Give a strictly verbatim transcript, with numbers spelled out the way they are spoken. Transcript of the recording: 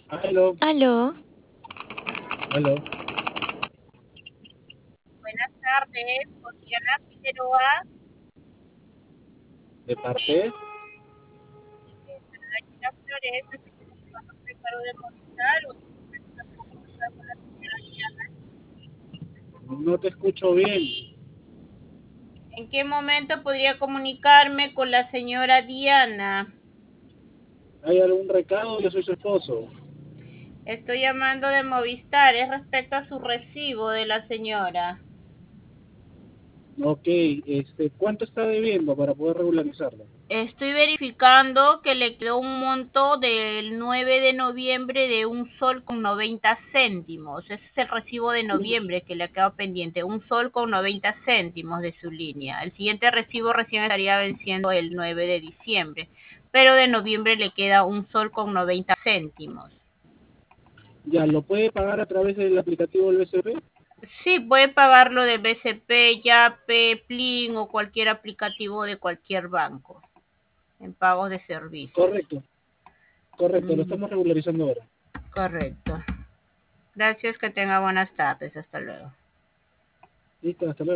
Aló, Aló, aló. Buenas tardes, con Diana Figueroa. ¿De parte? Diana Flores, me estoy comunicando con el paro de Movistar. O una comunicación con la señora Diana. No te escucho bien. ¿En qué momento podría comunicarme con la señora Diana? ¿Hay algún recado? Yo soy su esposo. Estoy llamando de Movistar, es respecto a su recibo de la señora. Ok, este, ¿cuánto está debiendo para poder regularizarlo? Estoy verificando que le quedó un monto del nueve de noviembre de un sol con noventa céntimos. Ese es el recibo de noviembre que le ha quedado pendiente, un sol con noventa céntimos de su línea. El siguiente recibo recién estaría venciendo el nueve de diciembre, pero de noviembre le queda un sol con noventa céntimos. Ya, ¿lo puede pagar a través del aplicativo del B C P? Sí, puede pagarlo de B C P, Yape, Plin o cualquier aplicativo de cualquier banco en pagos de servicios. Correcto, correcto, lo Mm, estamos regularizando ahora. correcto. Gracias, que tenga buenas tardes. Hasta luego. Listo, hasta luego.